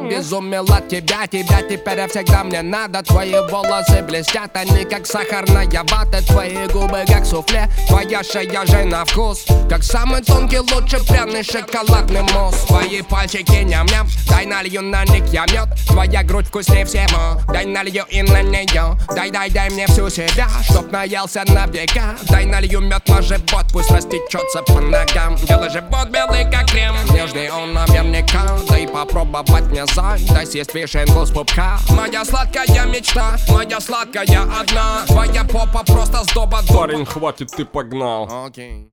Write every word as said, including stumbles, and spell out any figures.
обезумел от тебя, тебя теперь всегда мне надо. Твои волосы блестят, они как сахарная вата. Твои губы как суфле, твоя шея же на вкус как самый тонкий, лучший пряный шоколадный мусс. Твои пальчики ням-ням, дай налью на них я мед. Твоя грудь вкуснее всего, дай налью и на нее. Дай-дай-дай мне всю себя, чтоб наелся на века. Дай налью мед на живот, пусть растечется по ногам. Делай живот белый как крем, нежный он наверняка. Дай попробовать мне зай, дай съесть вишенку с пупка. Моя сладкая мечта, моя сладкая одна. Твоя попа просто сдоба. Парень, хватит, ты погнал. Окей.